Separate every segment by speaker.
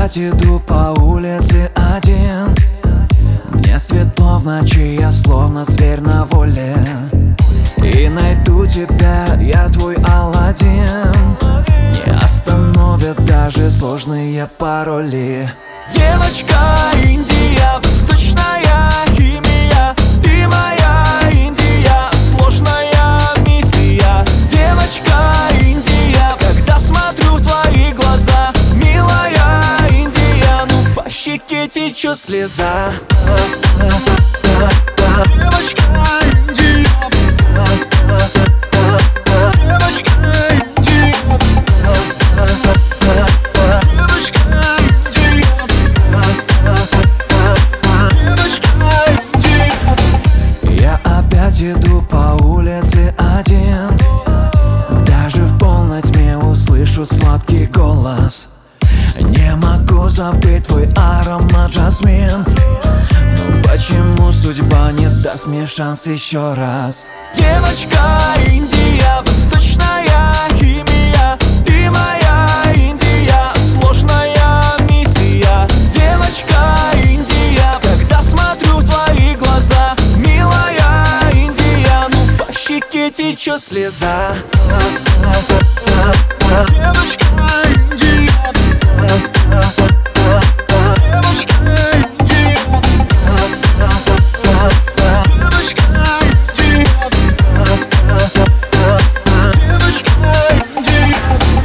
Speaker 1: опять иду по улице один. Мне светло в ночи, я словно зверь на воле. И найду тебя, я твой Аладдин. Не остановят даже сложные пароли. Девочка Индия, восточная химия. Ты моя Индия, сложная миссия. Девочка Индия, когда смотрю в твои глаза, милая Индия, ну по щеке течет слеза. Девочка Индия, девочка Индия, девочка Индия, девочка Индия. Я опять иду по улице один. Даже в полной тьме услышу сладкий голос. Не могу забыть твой аромат, жасмин. Но почему судьба не даст мне шанс еще раз? Девочка Индия, восточная химия. Ты моя Индия, сложная миссия. Девочка Индия, когда смотрю в твои глаза, милая Индия, ну по щеке течет слеза. Девочка Индия, девочка Индия, девочка Индия, девочка Индия.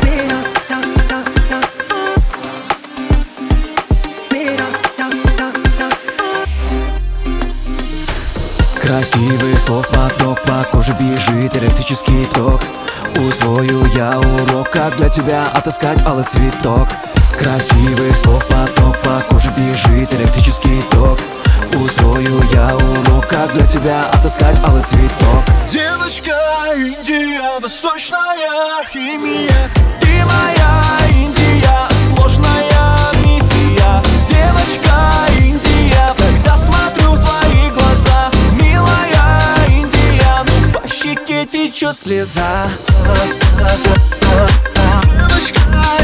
Speaker 1: Красивых слов поток, по коже бежит электрический ток. Усвою я урок, как для тебя отыскать алый цветок. Красивых слов поток, по коже бежит электрический ток. Усвою я урок, как для тебя отыскать алый цветок. Девочка Индия, восточная химия. Ты моя Индия, сложная миссия. Девочка Индия, когда смотрю в твои глаза, милая Индия, ну по щеке течет слеза. Девочка